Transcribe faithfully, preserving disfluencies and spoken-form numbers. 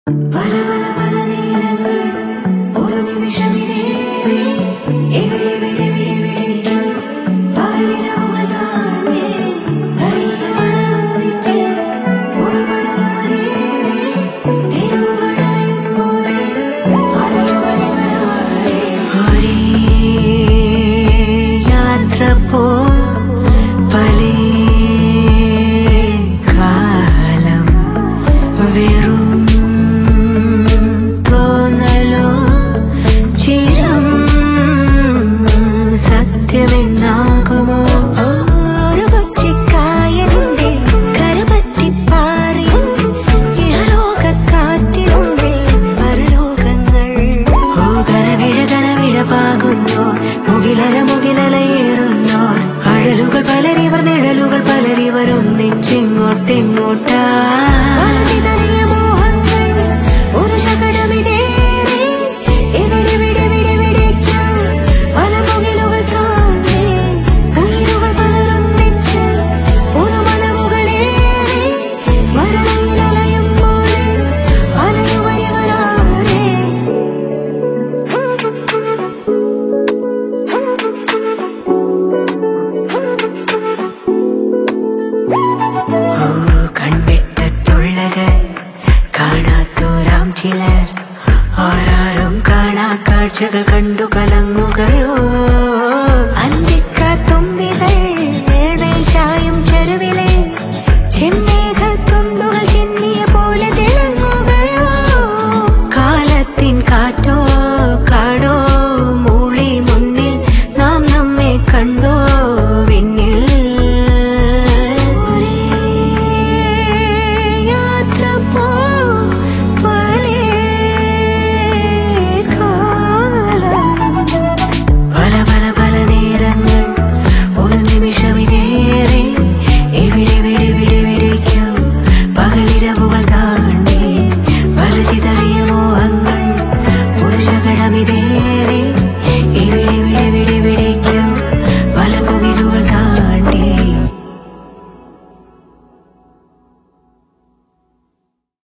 പല പല പല നേരങ്ങൾ ഒരു നിമിഷം ഇതേറി എവിടെ എവിടെ എവിടേക്കും പകലിരവുകൾ താണ്ടി ധൈര്യമൊന്നിച്ച് ഒളിപടലമേറി തെരുവുകളയും പോലെ അറിയുവരിവരാരെ ഒരേ യാത്ര പോ പലേ കാലം വെറും സത്യമെന്നാകുമോ ഒരു കൊച്ചിക്കായനുണ്ട് കരപറ്റിപ്പാറിയും ഇഹലോകക്കാറ്റിനുണ്ട് പരലോകങ്ങൾ ഓ കരവിഴ കരവിഴ പാകുന്നു മുകിലല മുകിലലയേറുന്നു അഴലുകൾ പലരിവർ നിഴലുകൾ പലരിവർ ഒന്നിച്ചിങ്ങോട്ടിങ്ങോട്ടാ കാണാത്തോരാം ചിലർ ആരാരും കാണാ കാഴ്ചകൾ കണ്ടു കലങ്ങും